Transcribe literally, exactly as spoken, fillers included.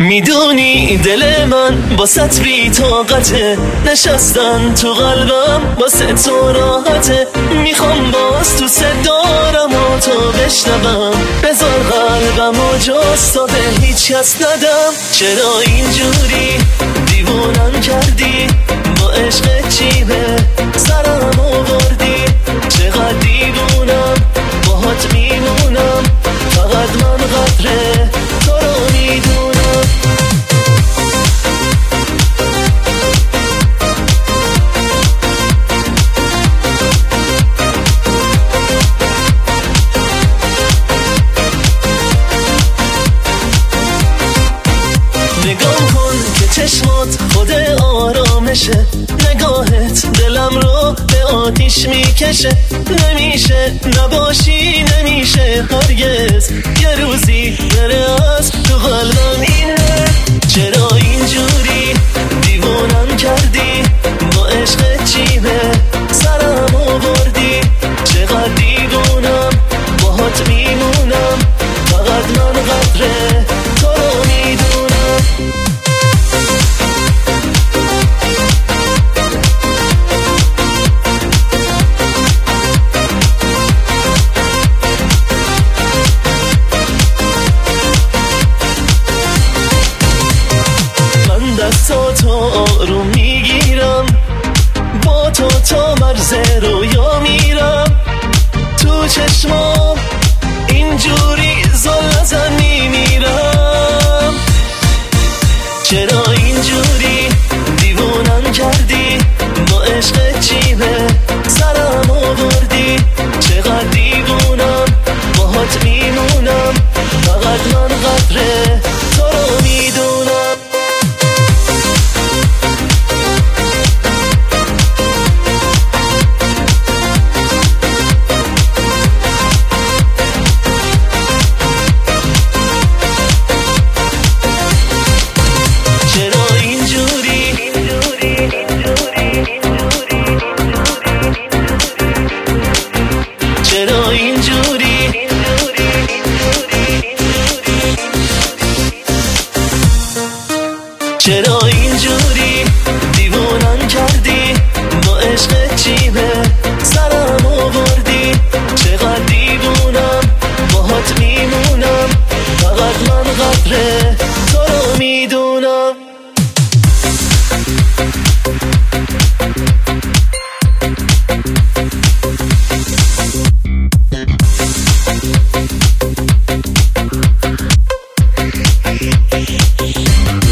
میدونی دل من باست بی طاقته، نشستن تو قلبم واسه تو راحته. میخوام باز تو صدارم و تو بشنوم، بذار قلبم و جستا به هیچ کس ندم. چرا اینجوری دیوونم کردی، با عشق چیه سرم آوردی؟ چقدر دیوونم باهات میمونم، فقط من قدر تو رو میدونم. نگاه کن که چشمات خود آرامشه، نگاهت دلم رو به آتیش میکشه. نمیشه نباشی نمیشه هرگز، یه روزی بره از تو قلبم اینه. چرا اینجوری دیوونم کردی، با عشق چیه سرم آوردی؟ چقدر دیوونم باهات میمونم، فقط من قدر تو رو میدونم. دستاتو آروم میگیرم، با تو تا مرز رویا میرم. تو چشمام اینجوری زل نزن میمیرم. چرا اینجوری دیوونم کردی، با عشق چیه سرم آوردی؟ چقدر دیوونم باهات میمونم، فقط من قدر تو رو میدونم. چرا اینجوری چرا اینجوری دیوونم کردی، با عشق چیه سرم آوردی؟ چقدر دیوونم باهات میمونم، فقط من قدر تو رو میدونم. We'll be right back.